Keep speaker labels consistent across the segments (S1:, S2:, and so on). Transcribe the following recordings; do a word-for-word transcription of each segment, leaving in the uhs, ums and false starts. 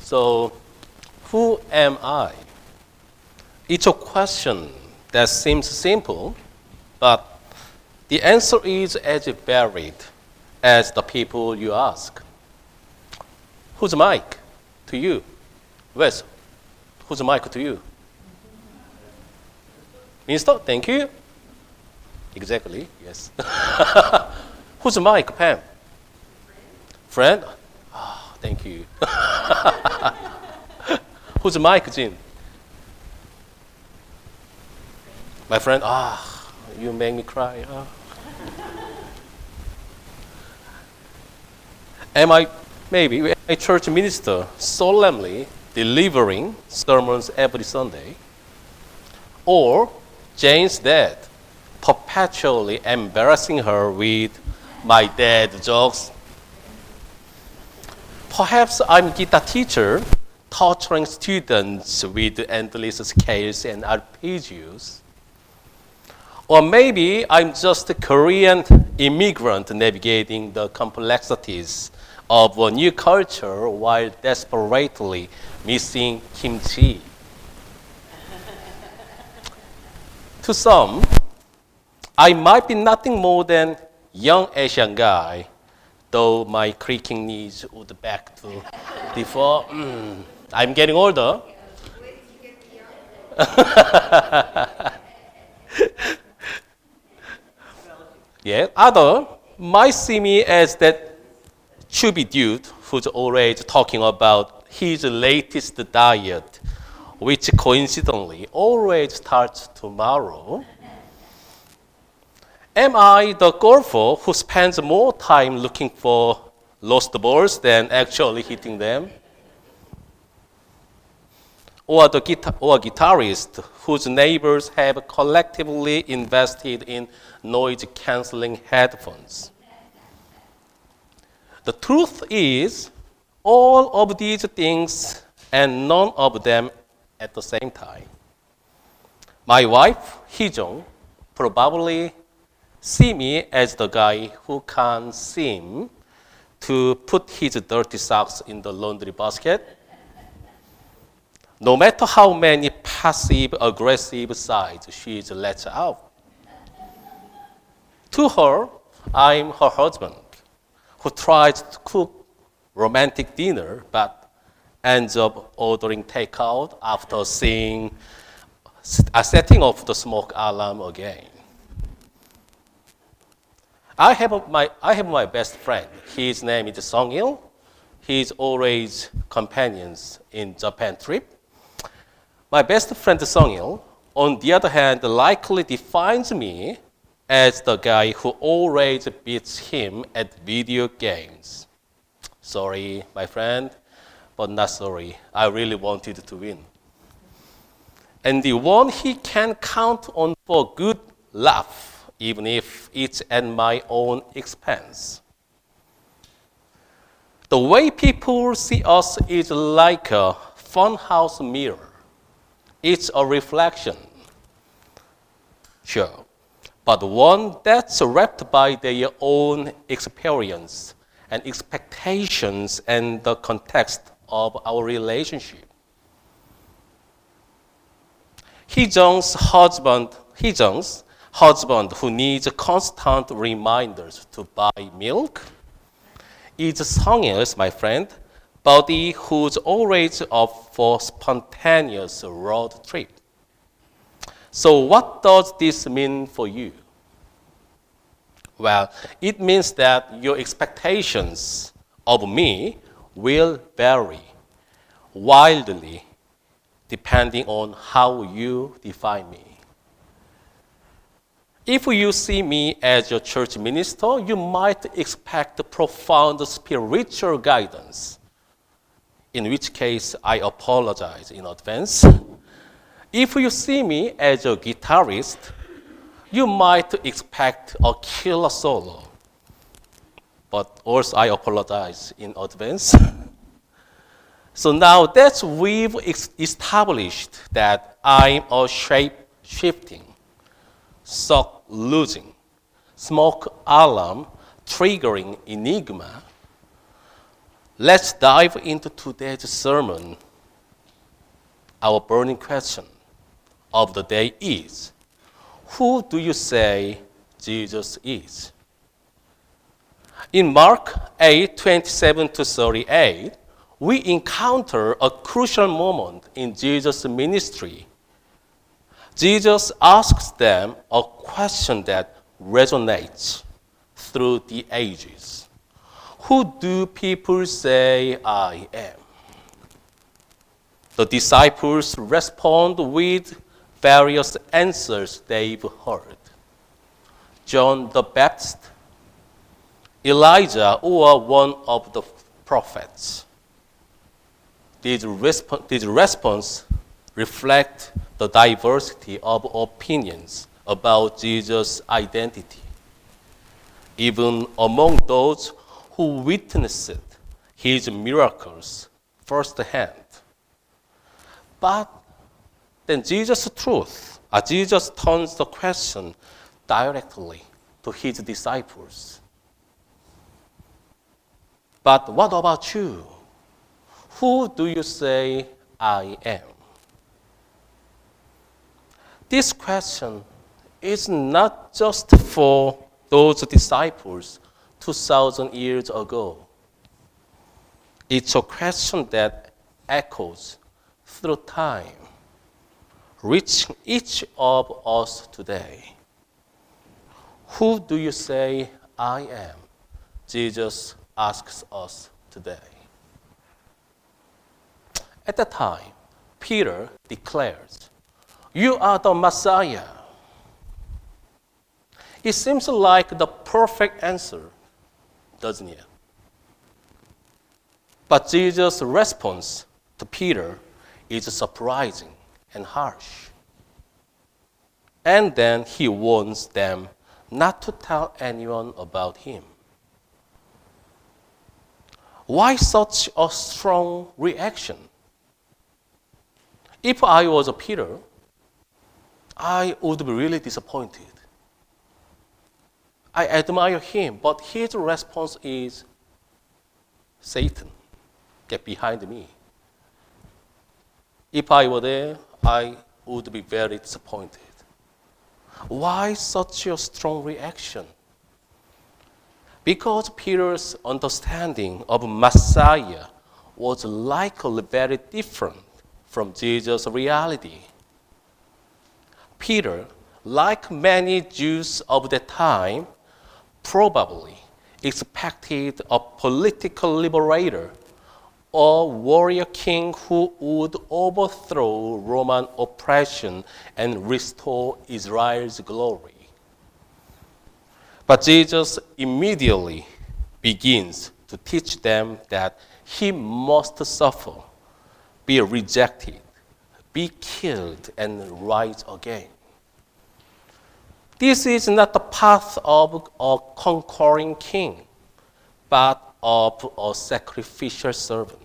S1: So, who am I? It's a question that seems simple, but the answer is as varied as the people you ask. Who's Mike to you? Wes, who's Mike to you? Mister, thank you. Exactly, yes. Who's Mike, Pam? Friend? Oh, thank you. Who's Mike, Jin? My friend? Ah, you make me cry. Ah. Am I, maybe, a church minister solemnly delivering sermons every Sunday? Or Jane's dad perpetually embarrassing her with my dad jokes? Perhaps I'm a guitar teacher torturing students with endless scales and arpeggios. Or maybe I'm just a Korean immigrant navigating the complexities of a new culture while desperately missing kimchi. To some, I might be nothing more than young Asian guy, though my creaking knees would back to before. Mm, I'm getting older. Yeah, other might see me as that chubby dude who's always talking about his latest diet, which coincidentally always starts tomorrow. Am I the golfer who spends more time looking for lost balls than actually hitting them? Or the guitar- or a guitarist whose neighbors have collectively invested in noise-canceling headphones? The truth is, all of these things and none of them at the same time. My wife, Hee-jung, probably see me as the guy who can't seem to put his dirty socks in the laundry basket, no matter how many passive-aggressive sides she lets out. To her, I'm her husband, who tries to cook romantic dinner but ends up ordering takeout after seeing a setting off the smoke alarm again. I have my, I have my best friend. His name is Song-il. He's always companions in Japan trip. My best friend Song-il, on the other hand, likely defines me as the guy who always beats him at video games. Sorry, my friend, but not sorry. I really wanted to win. And the one he can count on for a good laugh, even if it's at my own expense. The way people see us is like a funhouse mirror. It's a reflection, sure, but one that's wrapped by their own experience and expectations and the context of our relationship. Hee-jung's husband, Hee-jung's husband who needs constant reminders to buy milk is Song-il's, my friend, buddy who's always up for spontaneous road trip. So what does this mean for you? Well, it means that your expectations of me will vary wildly depending on how you define me. If you see me as your church minister, you might expect profound spiritual guidance, in which case I apologize in advance. If you see me as a guitarist, you might expect a killer solo, but also I apologize in advance. So now that we've established that I'm a shape-shifting, sock-losing, smoke alarm triggering enigma, Let's dive into today's sermon. Our burning question of the day is, who do you say Jesus is? In Mark eight, twenty-seven to thirty-eight, we encounter a crucial moment in Jesus' ministry. Jesus asks them a question that resonates through the ages. Who do people say I am? The disciples respond with various answers they've heard. John the Baptist, Elijah, or one of the prophets. These, resp- these responses reflect the diversity of opinions about Jesus' identity, even among those who witnessed his miracles firsthand. But then Jesus' truth, uh, Jesus turns the question directly to his disciples. But what about you? Who do you say I am? This question is not just for those disciples two thousand years ago. It's a question that echoes through time, reaching each of us today. Who do you say I am? Jesus asks us today. At the time, Peter declares, "You are the Messiah." It seems like the perfect answer, doesn't it? But Jesus' response to Peter is surprising and harsh. And then he warns them not to tell anyone about him. Why such a strong reaction? If I was a Peter, I would be really disappointed. I admire him, but his response is, Satan, get behind me. If I were there, I would be very disappointed. Why such a strong reaction? Because Peter's understanding of Messiah was likely very different from Jesus' reality. Peter, like many Jews of the time, probably expected a political liberator or warrior king who would overthrow Roman oppression and restore Israel's glory. But Jesus immediately begins to teach them that he must suffer, be rejected, be killed, and rise again. This is not the path of a conquering king, but of a sacrificial servant.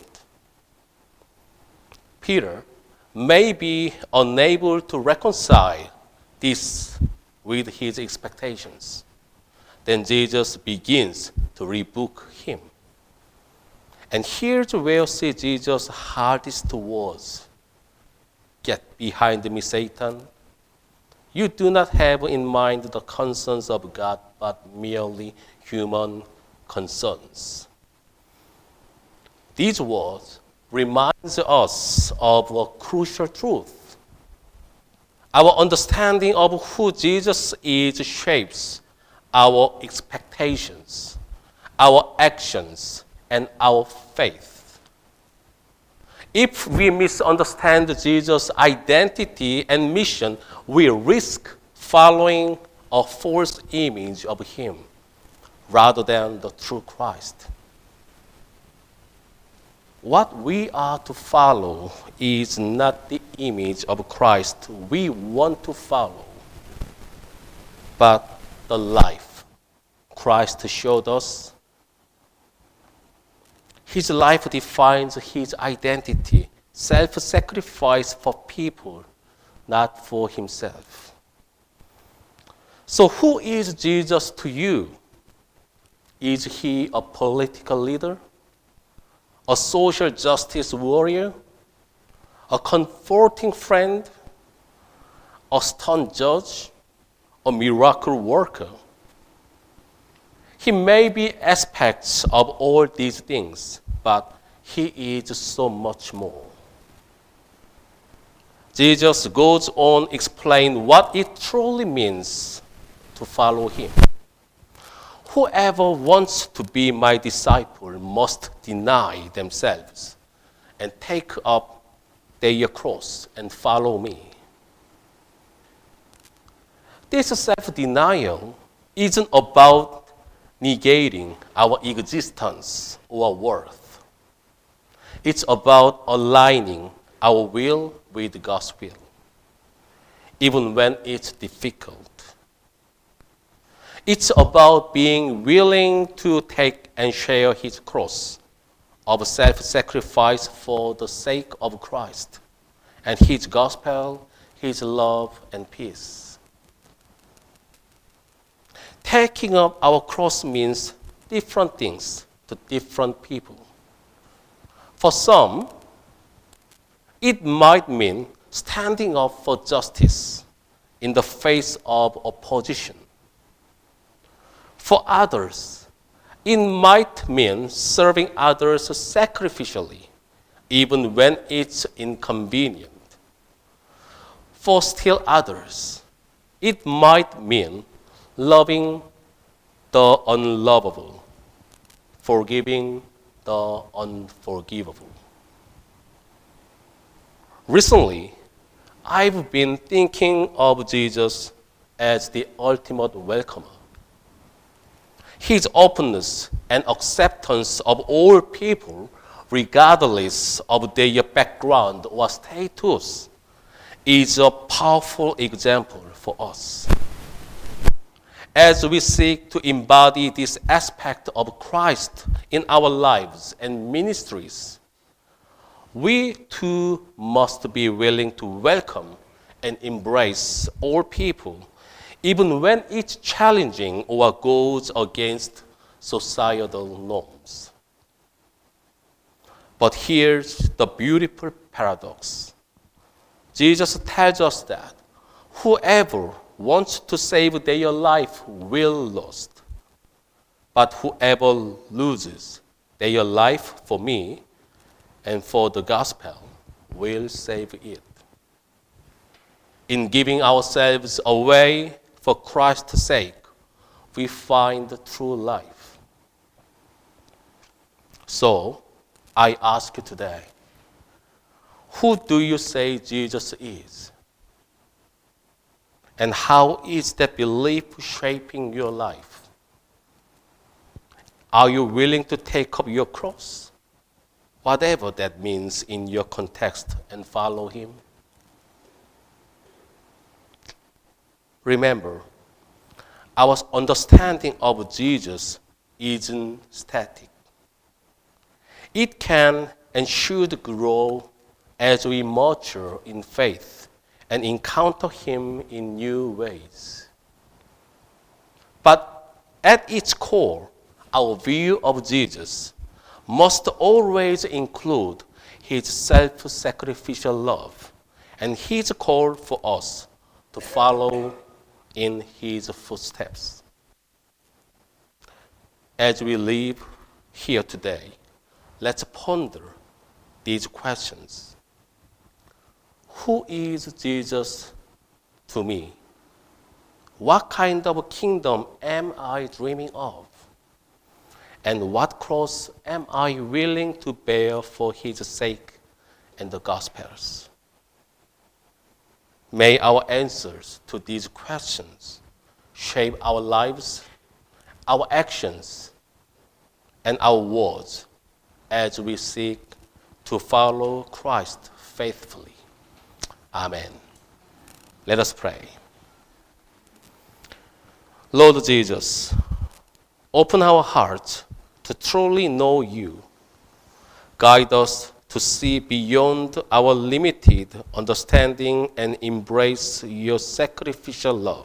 S1: Peter may be unable to reconcile this with his expectations. Then Jesus begins to rebuke him. And here's where see Jesus' hardest words. Get behind me, Satan. You do not have in mind the concerns of God, but merely human concerns. These words remind us of a crucial truth. Our understanding of who Jesus is shapes our expectations, our actions, and our faith. If we misunderstand Jesus' identity and mission, we risk following a false image of him rather than the true Christ. What we are to follow is not the image of Christ we want to follow, but the life Christ showed us. His life defines his identity, self-sacrifice for people, not for himself. So who is Jesus to you? Is he a political leader? a social justice warrior, a comforting friend, a stern judge, a miracle worker. He may be aspects of all these things, but he is so much more. Jesus goes on to explain what it truly means to follow him. Whoever wants to be my disciple must deny themselves and take up their cross and follow me. This self-denial isn't about negating our existence or worth. It's about aligning our will with God's will, even when it's difficult. It's about being willing to take and share his cross of self-sacrifice for the sake of Christ and his gospel, his love, and peace. Taking up our cross means different things to different people. For some, it might mean standing up for justice in the face of opposition. For others, it might mean serving others sacrificially, even when it's inconvenient. For still others, it might mean loving the unlovable, forgiving the unforgivable. Recently, I've been thinking of Jesus as the ultimate welcomer. His openness and acceptance of all people, regardless of their background or status, is a powerful example for us. As we seek to embody this aspect of Christ in our lives and ministries, we too must be willing to welcome and embrace all people, even when it's challenging or goes against societal norms. But here's the beautiful paradox. Jesus tells us that whoever wants to save their life will lose, but whoever loses their life for me and for the gospel will save it. In giving ourselves away for Christ's sake, we find true life. So, I ask you today, who do you say Jesus is? And how is that belief shaping your life? Are you willing to take up your cross, whatever that means in your context, and follow him? Remember, our understanding of Jesus isn't static. It can and should grow as we mature in faith and encounter him in new ways. But at its core, our view of Jesus must always include his self-sacrificial love and his call for us to follow in his footsteps. As we leave here today, let's ponder these questions. Who is Jesus to me? What kind of kingdom am I dreaming of? And what cross am I willing to bear for his sake and the gospels? May our answers to these questions shape our lives, our actions, and our words as we seek to follow Christ faithfully. Amen. Let us pray. Lord Jesus, open our hearts to truly know you. Guide us to see beyond our limited understanding and embrace your sacrificial love.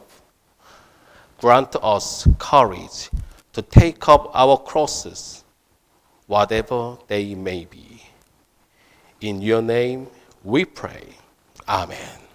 S1: Grant us courage to take up our crosses, whatever they may be. In your name we pray. Amen.